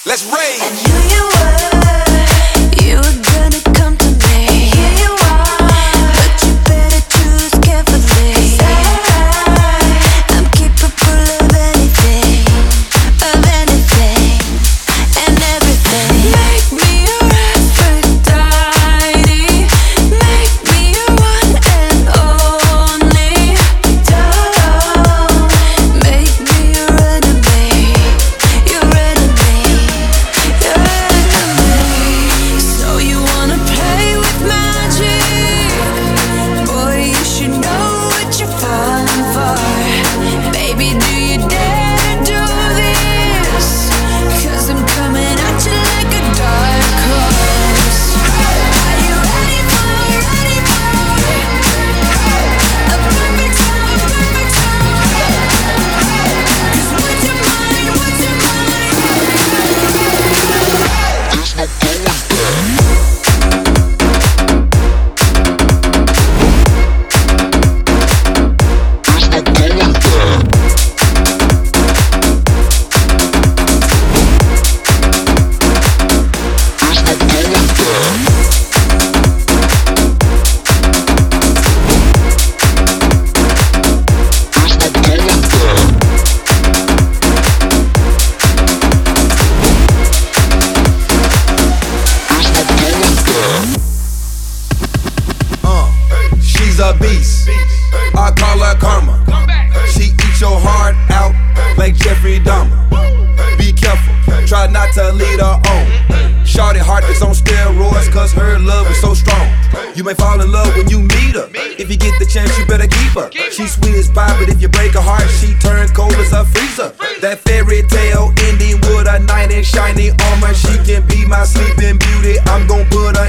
Let's rage. I knew you were gonna come to me. Here you are, but you better choose carefully. 'Cause I'm capable of anything, and everything. Make me your Aphrodite, make me your one and only. Don't make me your enemy, your enemy, your enemy. So you wanna play with magic? Boy, you should know what you're falling for. Baby, do you dare to do this? 'Cause I'm coming at you like a dark horse. Are you ready for a perfect storm, perfect storm? 'Cause what's your mind, what's your mind? There's no going back. There's no going back. There's no going back. There's no going back. There's no going back. She's a beast. I call her karma. She eats your heart out like Jeffrey Dahmer. Be careful, try not to lead her on. Shorty heart is on steroids, cause her love is so strong. You may fall in love when you meet her. If you get the chance, you better keep her. She's sweet as pie, but if you break her heart, she turns cold as a freezer. That fairy tale ending with a knight in shiny armor. She can be my sleeping beauty. I'm gon' put her